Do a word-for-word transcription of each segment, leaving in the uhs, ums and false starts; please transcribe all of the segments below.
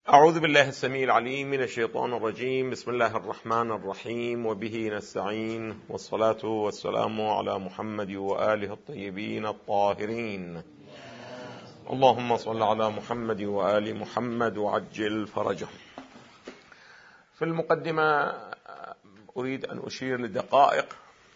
أعوذ بالله السميع العليم من الشيطان الرجيم. بسم الله الرحمن الرحيم، وبه نستعين، والصلاة والسلام على محمد وآله الطيبين الطاهرين. اللهم صل على محمد وآل محمد وعجل فرجهم. في المقدمة أريد أن أشير لدقائق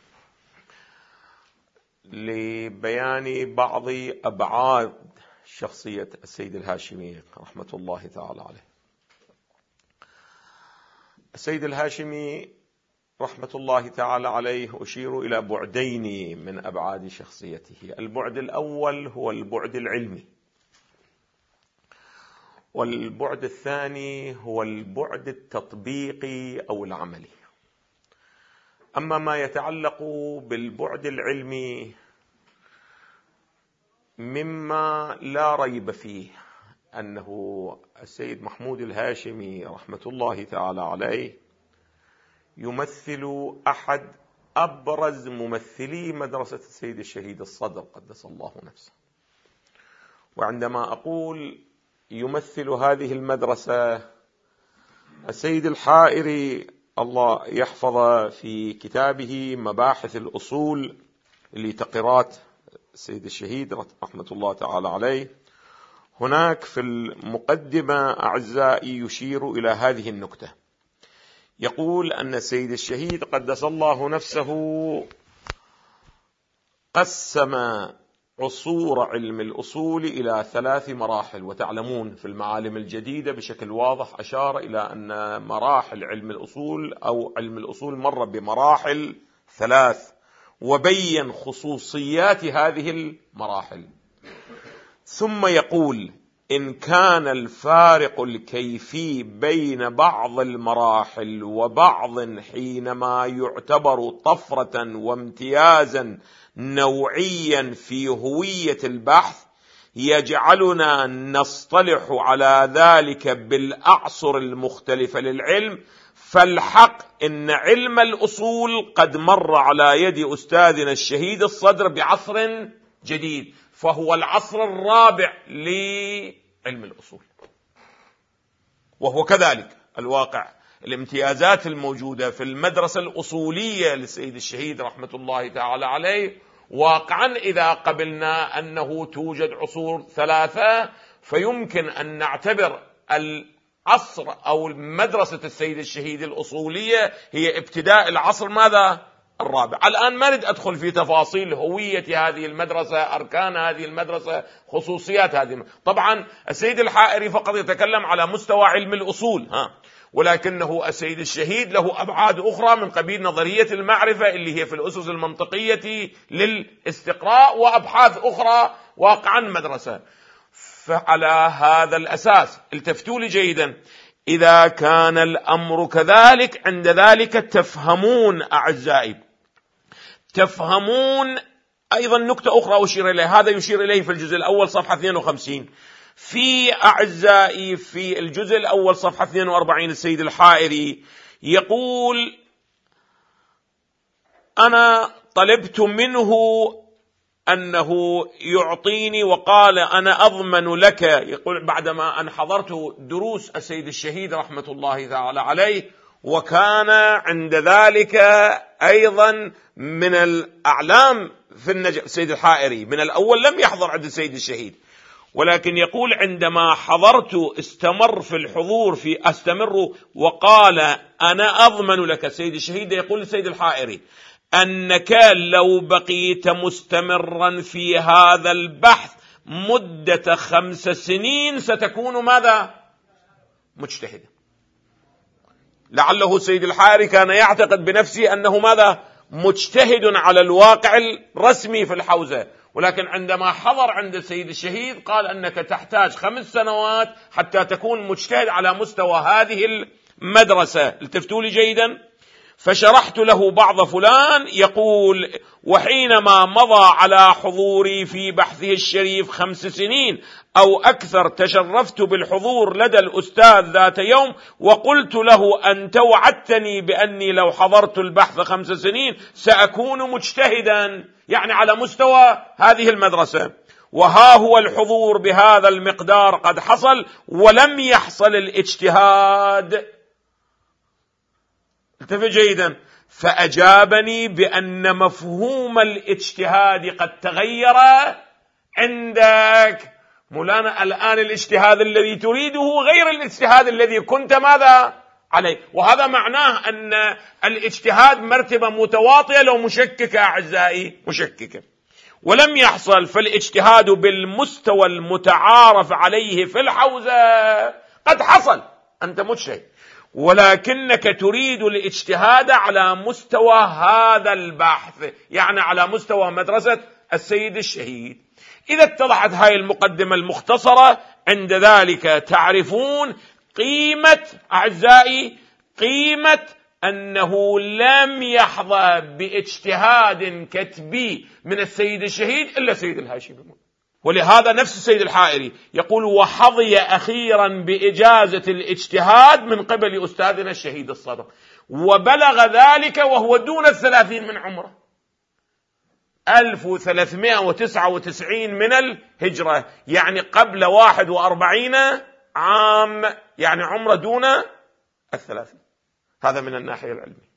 لبيان بعض أبعاد شخصية السيد الهاشمي رحمة الله تعالى عليه. السيد الهاشمي رحمة الله تعالى عليه أشير إلى بعدين من أبعاد شخصيته. البعد الأول هو البعد العلمي، والبعد الثاني هو البعد التطبيقي أو العملي. أما ما يتعلق بالبعد العلمي مما لا ريب فيه أنه السيد محمود الهاشمي رحمة الله تعالى عليه يمثل أحد أبرز ممثلي مدرسة السيد الشهيد الصدر قدس الله نفسه. وعندما أقول يمثل هذه المدرسة، السيد الحائري الله يحفظ في كتابه مباحث الأصول لتقريرات السيد الشهيد رحمة الله تعالى عليه، هناك في المقدمة أعزائي يشير إلى هذه النكتة. يقول أن السيد الشهيد قدس الله نفسه قسم عصور علم الأصول إلى ثلاث مراحل، وتعلمون في المعالم الجديدة بشكل واضح أشار إلى أن مراحل علم الأصول أو علم الأصول مر بمراحل ثلاث، وبين خصوصيات هذه المراحل. ثم يقول إن كان الفارق الكيفي بين بعض المراحل وبعض حينما يعتبر طفرة وامتيازا نوعيا في هوية البحث يجعلنا نصطلح على ذلك بالأعصر المختلفة للعلم، فالحق إن علم الأصول قد مر على يد أستاذنا الشهيد الصدر بعصر جديد، فهو العصر الرابع لعلم الأصول. وهو كذلك الواقع. الامتيازات الموجودة في المدرسة الأصولية للسيد الشهيد رحمة الله تعالى عليه واقعا إذا قبلنا أنه توجد عصور ثلاثة، فيمكن أن نعتبر العصر أو مدرسة السيد الشهيد الأصولية هي ابتداء العصر ماذا؟ الرابع. الآن ما نريد أدخل في تفاصيل هوية هذه المدرسة، أركان هذه المدرسة، خصوصيات هذه المدرسة. طبعا السيد الحائري فقط يتكلم على مستوى علم الأصول، ها، ولكنه السيد الشهيد له أبعاد أخرى من قبيل نظرية المعرفة اللي هي في الأسس المنطقية للاستقراء، وأبحاث أخرى واقعا مدرسة. فعلى هذا الأساس التفتوا لي جيدا، إذا كان الأمر كذلك عند ذلك تفهمون أعزائي، تفهمون أيضا نكتة أخرى أشير إليه، هذا يشير إليه في الجزء الأول صفحة اثنين وخمسين. في أعزائي في الجزء الأول صفحة اثنين وأربعين السيد الحائري يقول أنا طلبت منه أنه يعطيني وقال أنا أضمن لك، يقول بعدما أن حضرت دروس السيد الشهيد رحمة الله تعالى عليه، وكان عند ذلك أيضا من الأعلام في النجف السيد الحائري، من الأول لم يحضر عند السيد الشهيد، ولكن يقول عندما حضرت استمر في الحضور في أستمر وقال أنا أضمن لك. السيد الشهيد يقول للسيد الحائري أنك لو بقيت مستمرا في هذا البحث مدة خمس سنين ستكون ماذا؟ مجتهدا. لعله السيد الحائري كان يعتقد بنفسه أنه ماذا؟ مجتهد على الواقع الرسمي في الحوزة، ولكن عندما حضر عند السيد الشهيد قال أنك تحتاج خمس سنوات حتى تكون مجتهد على مستوى هذه المدرسة. التفتوا لي جيدا. فشرحت له بعض فلان يقول وحينما مضى على حضوري في بحثه الشريف خمس سنين أو أكثر تشرفت بالحضور لدى الأستاذ ذات يوم وقلت له أنت وعدتني بأني لو حضرت البحث خمس سنين سأكون مجتهدا، يعني على مستوى هذه المدرسة. وها هو الحضور بهذا المقدار قد حصل ولم يحصل الاجتهاد. التفت جيدا. فأجابني بأن مفهوم الاجتهاد قد تغير عندك. مولانا الآن الاجتهاد الذي تريده غير الاجتهاد الذي كنت ماذا عليه، وهذا معناه أن الاجتهاد مرتبة متواطئة لو مشككة أعزائي، مشككة. ولم يحصل، فالاجتهاد بالمستوى المتعارف عليه في الحوزة قد حصل، أنت مجتهد، ولكنك تريد الاجتهاد على مستوى هذا البحث، يعني على مستوى مدرسة السيد الشهيد. إذا اتضحت هاي المقدمة المختصرة، عند ذلك تعرفون قيمة أعزائي، قيمة أنه لم يحظى باجتهاد كتبي من السيد الشهيد إلا السيد الهاشمي. ولهذا نفس السيد الحائري يقول: وحظي أخيرا بإجازة الاجتهاد من قبل أستاذنا الشهيد الصدر، وبلغ ذلك وهو دون الثلاثين من عمره، ألف وثلاثمائة وتسعة وتسعين من الهجرة، يعني قبل واحد وأربعين عام، يعني عمره دون الثلاثين. هذا من الناحية العلمية.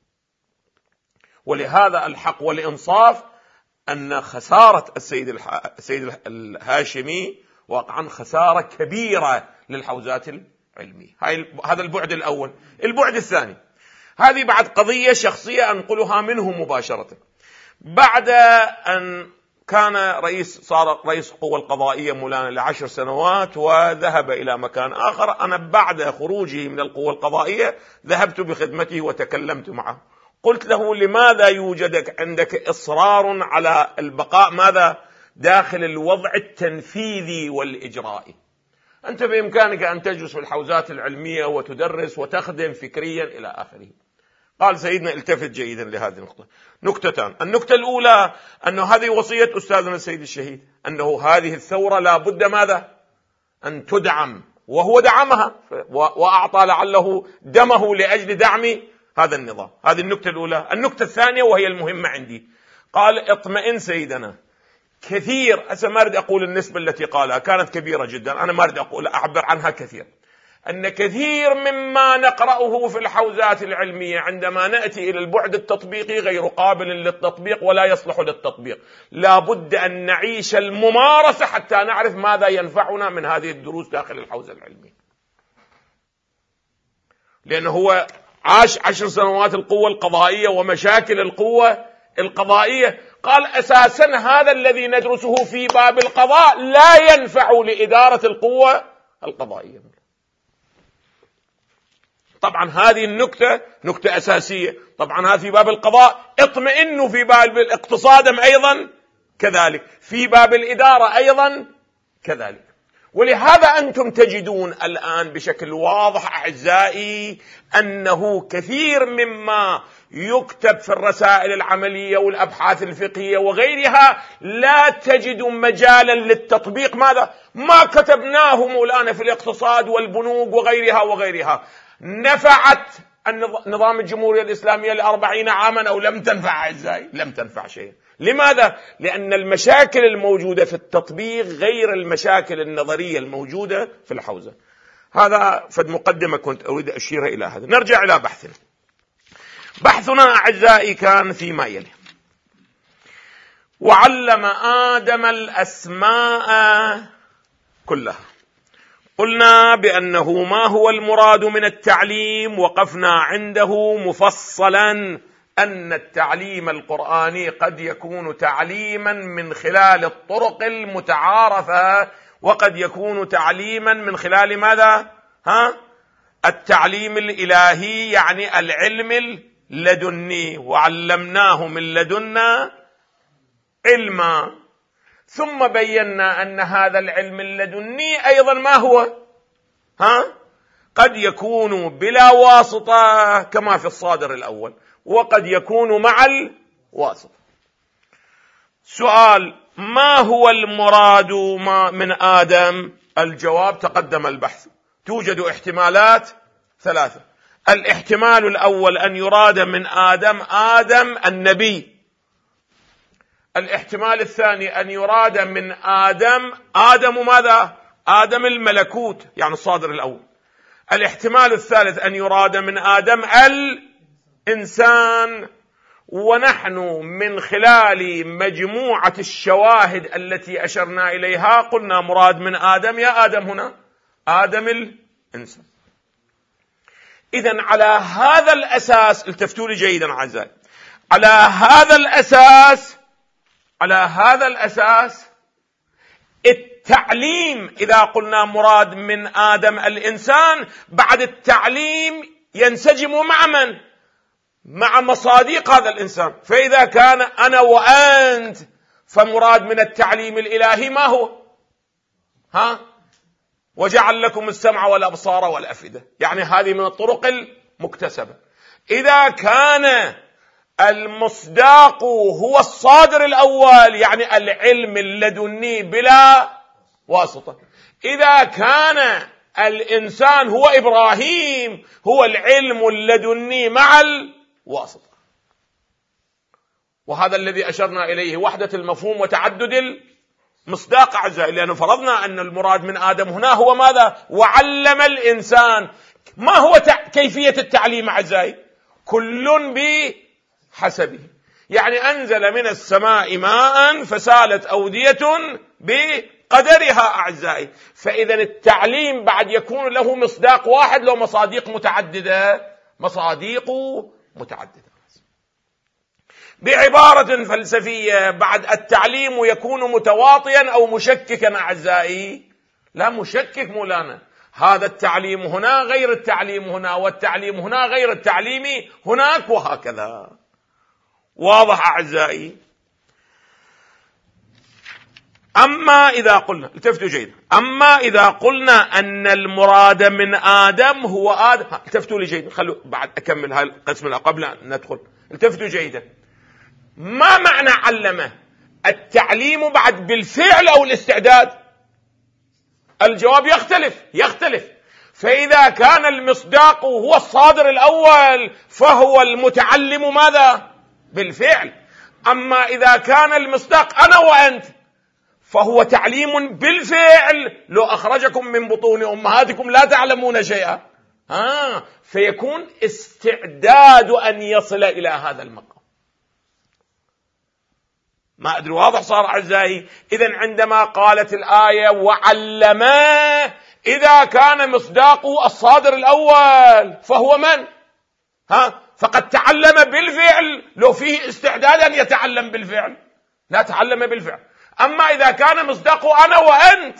ولهذا الحق والإنصاف أن خسارة السيد, الح... السيد الهاشمي واقعا خسارة كبيرة للحوزات العلمية. هاي... هذا البعد الأول. البعد الثاني، هذه بعد قضية شخصية أنقلها منه مباشرة. بعد أن كان رئيس صار رئيس القوى القضائية مولانا لعشر سنوات وذهب إلى مكان آخر، أنا بعد خروجه من القوى القضائية ذهبت بخدمته وتكلمت معه. قلت له: لماذا يوجد عندك إصرار على البقاء ماذا داخل الوضع التنفيذي والإجرائي؟ أنت بإمكانك أن تجلس في الحوزات العلمية وتدرس وتخدم فكريا إلى آخره. قال سيدنا: التفت جيدا لهذه النقطة. نكتتان. النكتة الأولى أنه هذه وصية أستاذنا السيد الشهيد، أنه هذه الثورة لا بد ماذا أن تدعم، وهو دعمها وأعطى لعله دمه لأجل دعم هذا النظام. هذه النكتة الأولى. النكتة الثانية وهي المهمة عندي، قال: اطمئن سيدنا. كثير أسا ما أريد أقول النسبة التي قالها كانت كبيرة جدا، أنا ما أريد أقول أعبر عنها كثير، أن كثير مما نقرأه في الحوزات العلمية عندما نأتي إلى البعد التطبيقي غير قابل للتطبيق ولا يصلح للتطبيق. لا بد أن نعيش الممارسة حتى نعرف ماذا ينفعنا من هذه الدروس داخل الحوزة العلمية. لأنه هو عاش عشر سنوات القوة القضائية ومشاكل القوة القضائية، قال: أساسا هذا الذي ندرسه في باب القضاء لا ينفع لإدارة القوة القضائية. طبعا هذه النكتة نكتة أساسية. طبعا هذا في باب القضاء. اطمئنوا في باب الاقتصاد أيضا كذلك، في باب الإدارة أيضا كذلك. ولهذا أنتم تجدون الآن بشكل واضح أعزائي أنه كثير مما يكتب في الرسائل العملية والأبحاث الفقهية وغيرها لا تجد مجالا للتطبيق. ماذا ما كتبناه مولانا في الاقتصاد والبنوك وغيرها وغيرها نفعت النظام الجمهورية الإسلامية لأربعين عاما أو لم تنفع أعزائي؟ لم تنفع شيء. لماذا؟ لأن المشاكل الموجودة في التطبيق غير المشاكل النظرية الموجودة في الحوزة. هذا فد مقدمة كنت أريد أشير إلى هذا. نرجع إلى بحثنا. بحثنا أعزائي كان فيما يلي: وعلم آدم الأسماء كلها. قلنا بأنه ما هو المراد من التعليم، وقفنا عنده مفصلا أن التعليم القرآني قد يكون تعليما من خلال الطرق المتعارفة، وقد يكون تعليما من خلال ماذا؟ ها؟ التعليم الإلهي، يعني العلم اللدني، وعلمناه من لدنا علما. ثم بينا أن هذا العلم اللدني أيضا ما هو؟ ها؟ قد يكون بلا واسطة كما في الصادر الأول، وقد يكون مع الواسطة. سؤال: ما هو المراد من آدم؟ الجواب تقدم البحث. توجد احتمالات ثلاثة. الاحتمال الأول أن يراد من آدم آدم النبي الاحتمال الثاني أن يراد من آدم آدم ماذا؟ آدم الملكوت، يعني الصادر الأول. الاحتمال الثالث أن يراد من آدم الإنسان. ونحن من خلال مجموعة الشواهد التي أشرنا إليها قلنا مراد من آدم يا آدم هنا آدم الإنسان. إذن على هذا الأساس، التفتوا لي جيدا أعزائي، على هذا الأساس على هذا الأساس التعليم، إذا قلنا مراد من آدم الإنسان، بعد التعليم ينسجم مع من؟ مع مصاديق هذا الإنسان. فإذا كان أنا وأنت فمراد من التعليم الإلهي ما هو؟ ها؟ وجعل لكم السمع والأبصار والأفئدة، يعني هذه من الطرق المكتسبة. إذا كان المصداق هو الصادر الأول، يعني العلم اللدني بلا واسطة. إذا كان الإنسان هو إبراهيم، هو العلم اللدني مع الواسطة. وهذا الذي أشرنا إليه، وحدة المفهوم وتعدد المصداق أعزائي، لأنه فرضنا أن المراد من آدم هنا هو ماذا؟ وعلم الإنسان. ما هو كيفية التعليم أعزائي؟ كل بحسبه، يعني أنزل من السماء ماء فسالت أودية بقدرها أعزائي. فإذا التعليم بعد يكون له مصداق واحد، له مصاديق متعددة، مصاديق متعددة. بعبارة فلسفية، بعد التعليم يكون متواطئا أو مشككا أعزائي؟ لا، مشكك مولانا. هذا التعليم هنا غير التعليم هنا، والتعليم هنا غير التعليم هناك، وهكذا. واضح أعزائي؟ أما إذا قلنا، التفتوا جيدا، أما إذا قلنا أن المراد من آدم هو آدم، التفتوا لي جيدا، خلوا بعد أكمل هاي القسم قبل أن ندخل. التفتوا جيدا، ما معنى علمه؟ التعليم بعد بالفعل أو الاستعداد؟ الجواب يختلف يختلف. فإذا كان المصداق هو الصادر الأول فهو المتعلم ماذا؟ بالفعل. أما إذا كان المصداق أنا وأنت فهو تعليم بالفعل. لو أخرجكم من بطون أمهاتكم لا تعلمون شيئا، آه فيكون استعداد أن يصل إلى هذا المقام. ما أدري واضح صار أعزائي؟ إذن عندما قالت الآية وعلما، إذا كان مصداقه الصادر الأول فهو من؟ ها؟ فقد تعلم بالفعل. لو فيه استعداد أن يتعلم بالفعل لا تعلم بالفعل. أما إذا كان مصداقه أنا وأنت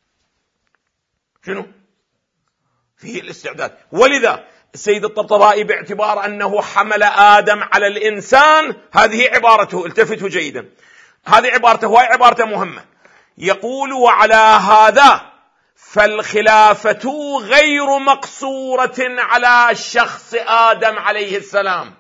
شنو؟ فيه الاستعداد. ولذا السيد الطبطبائي باعتبار أنه حمل آدم على الإنسان، هذه عبارته، التفتوا جيدا، هذه عبارته وهي عبارته مهمة. يقول وعلى هذا فالخلافة غير مقصورة على شخص آدم عليه السلام،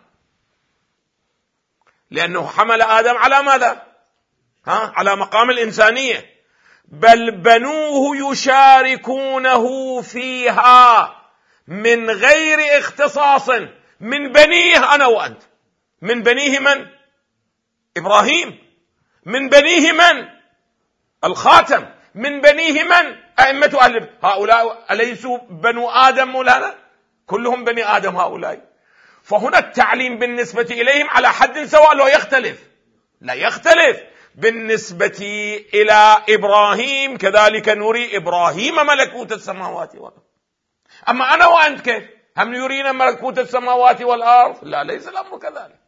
لأنه حمل آدم على ماذا؟ ها؟ على مقام الإنسانية. بل بنوه يشاركونه فيها من غير اختصاص. من بنيه أنا وأنت. من بنيه من؟ إبراهيم. من بنيه من؟ الخاتم. من بنيه من؟ أئمة أهل. هؤلاء أليسوا بنو آدم مولانا؟ كلهم بني آدم هؤلاء. فهنا التعليم بالنسبة إليهم على حد سواء، لا يختلف لا يختلف. بالنسبة إلى إبراهيم كذلك نري إبراهيم ملكوت السماوات والأرض. أما أنا وأنت كيف؟ هم يرينا ملكوت السماوات والأرض؟ لا، ليس الأمر كذلك.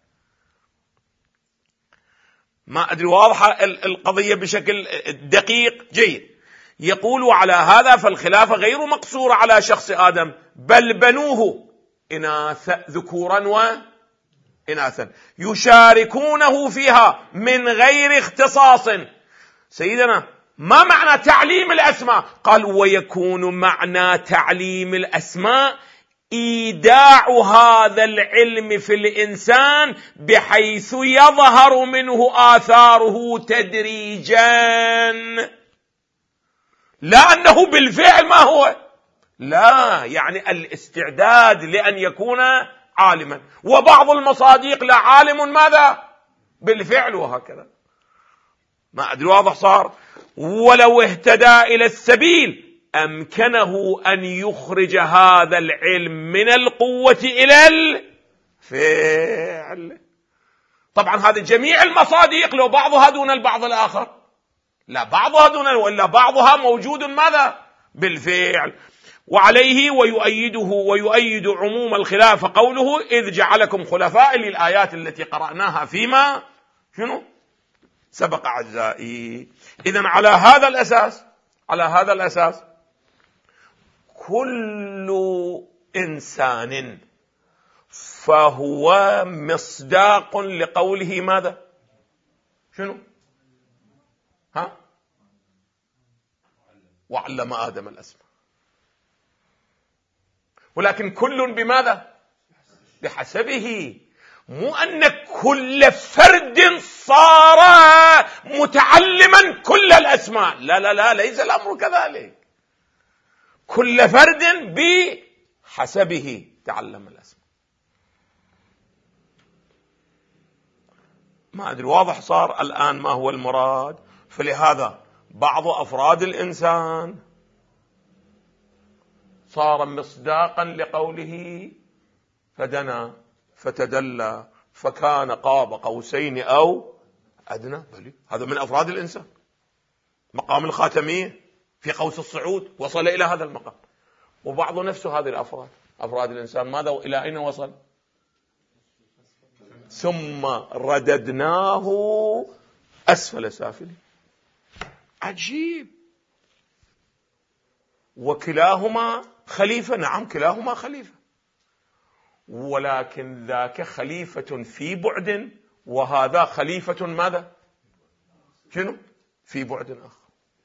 ما أدري واضحة القضية بشكل دقيق جيد. يقول على هذا فالخلافة غير مقصورة على شخص آدم، بل بنوه إناث ذكورا وإناثا يشاركونه فيها من غير اختصاص. سيدنا ما معنى تعليم الأسماء؟ قال ويكون معنى تعليم الأسماء إيداع هذا العلم في الإنسان بحيث يظهر منه آثاره تدريجا، لا أنه بالفعل ما هو، لا، يعني الاستعداد لأن يكون عالما. وبعض المصاديق لا عالم ماذا؟ بالفعل، وهكذا. ما أدري واضح صار. ولو اهتدى إلى السبيل أمكنه أن يخرج هذا العلم من القوة إلى الفعل. طبعا هذا جميع المصادق، لو بعضها دون البعض الآخر، لا بعضها دون ولا بعضها موجود ماذا بالفعل. وعليه ويؤيده ويؤيد عموم الخلافة قوله إذ جعلكم خلفاء، للآيات التي قرأناها فيما شنو سبق أعزائي. إذن على هذا الأساس على هذا الأساس كل إنسان فهو مصداق لقوله ماذا شنو ها وعلم آدم الأسماء. ولكن كل بماذا بحسبه، مو أن كل فرد صار متعلما كل الأسماء، لا لا لا ليس الأمر كذلك. كل فرد بحسبه تعلم الأسماء. ما أدري واضح صار الآن ما هو المراد. فلهذا بعض أفراد الإنسان صار مصداقا لقوله فدنا فتدلى فكان قاب قوسين أو أدنى. بلي هذا من أفراد الإنسان. مقام الخاتمية في قوس الصعود وصل إلى هذا المقام. وبعض نفسه هذه الأفراد أفراد الإنسان ماذا إلى أين وصل؟ ثم رددناه أسفل سافلين. عجيب. وكلاهما خليفة، نعم كلاهما خليفة، ولكن ذاك خليفة في بعد وهذا خليفة ماذا شنو في بعد آخر.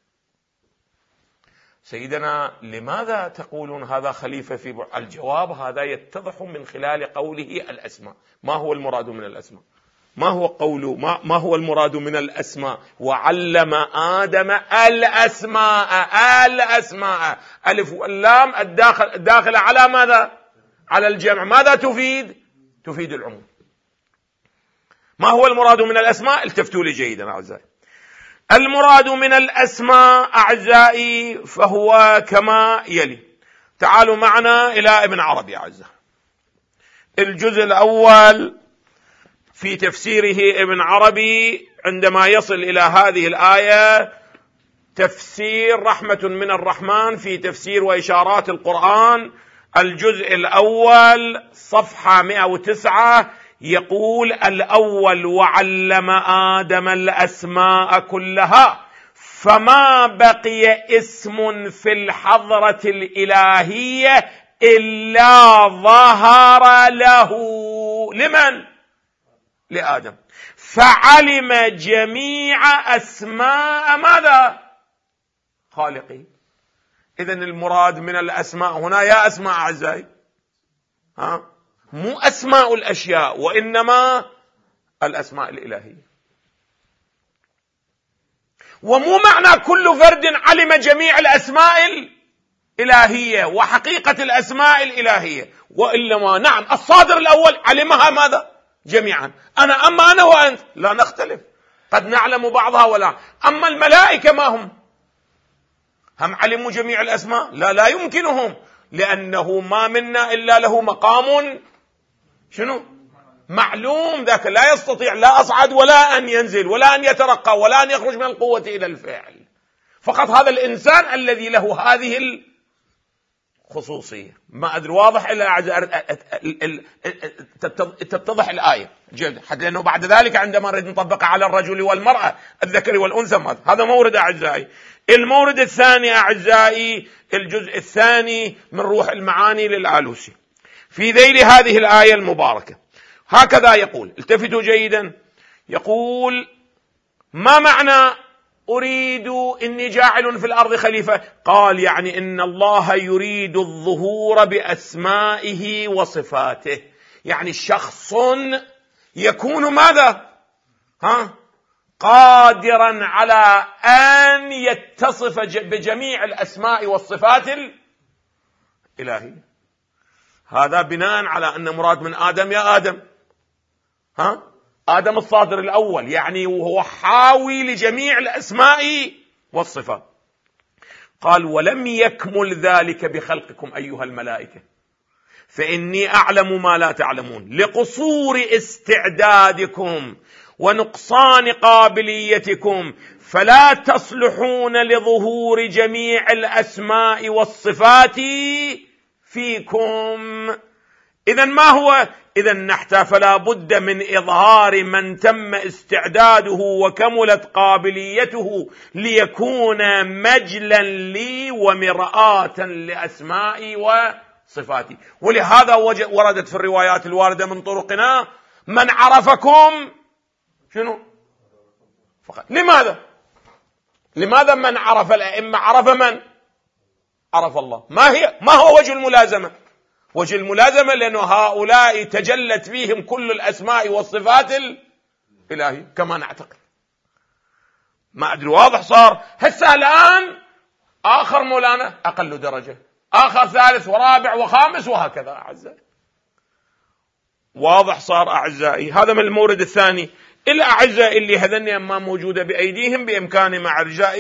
سيدنا لماذا تقولون هذا خليفة في بعد؟ الجواب هذا يتضح من خلال قوله الأسماء. ما هو المراد من الأسماء؟ ما هو قوله ما, ما هو المراد من الأسماء؟ وعلم آدم الأسماء. الأسماء ألف واللام الداخل الداخل على ماذا؟ على الجمع. ماذا تفيد؟ تفيد العموم. ما هو المراد من الأسماء؟ التفتوا لي جيدا أعزائي. المراد من الأسماء أعزائي فهو كما يلي. تعالوا معنا إلى ابن عربي أعزائي. الجزء الأول في تفسيره ابن عربي عندما يصل إلى هذه الآية، تفسير رحمة من الرحمن في تفسير وإشارات القرآن، الجزء الأول صفحة مئة وتسعة، يقول الأول وعلم آدم الأسماء كلها فما بقي اسم في الحضرة الإلهية إلا ظهر له. لمن؟ لآدم. فعلم جميع أسماء ماذا؟ خالقه. إذن المراد من الأسماء هنا يا أسماء أعزائي ها مو أسماء الأشياء وإنما الأسماء الإلهية. ومو معنى كل فرد علم جميع الأسماء الإلهية وحقيقة الأسماء الإلهية، وإنما نعم الصادر الأول علمها ماذا؟ جميعا. أنا أما أنا وأنت لا نختلف، قد نعلم بعضها ولا. أما الملائكة ما هم؟ هم علموا جميع الأسماء؟ لا لا يمكنهم، لأنه ما منا إلا له مقام شنو معلوم، ذاك لا يستطيع لا أصعد ولا أن ينزل ولا أن يترقى ولا أن يخرج من القوة إلى الفعل. فقط هذا الإنسان الذي له هذه الخصوصية. ما أدري واضح إلا تتضح الآية جد، حتى لأنه بعد ذلك عندما نريد نطبق على الرجل والمرأة الذكر والأنثى هذا مورد أعزائي. المورد الثاني أعزائي الجزء الثاني من روح المعاني للآلوسي في ذيل هذه الآية المباركة، هكذا يقول، التفتوا جيدا، يقول ما معنى أريد إني جاعل في الأرض خليفة؟ قال يعني إن الله يريد الظهور بأسمائه وصفاته، يعني شخص يكون ماذا ها قادرا على أن يتصف بجميع الأسماء والصفات الإلهية. هذا بناء على أن مراد من آدم يا آدم ها آدم الصادر الأول، يعني وهو حاوي لجميع الأسماء والصفات. قال ولم يكمل ذلك بخلقكم أيها الملائكة، فإني أعلم ما لا تعلمون، لقصور استعدادكم ونقصان قابليتكم فلا تصلحون لظهور جميع الأسماء والصفات فيكم. إذن ما هو؟ إذن نحتاج فلا بد من إظهار من تم استعداده وكملت قابليته ليكون مجلا لي ومرآة لأسمائي وصفاتي. ولهذا وردت في الروايات الواردة من طرقنا من عرفكم شنو فقط. لماذا؟ لماذا من عرف الأئمة عرف من؟ عرف الله. ما هي ما هو وجه الملازمة؟ وجه الملازمة لأنه هؤلاء تجلت فيهم كل الأسماء والصفات الإلهية كما نعتقد. ما أدري واضح صار؟ هسه الآن آخر مولانا أقل درجة، آخر ثالث ورابع وخامس وهكذا أعزائي. واضح صار أعزائي؟ هذا من المورد الثاني. الأعزاء اللي هذني ما موجودة بأيديهم بإمكان مع رجائي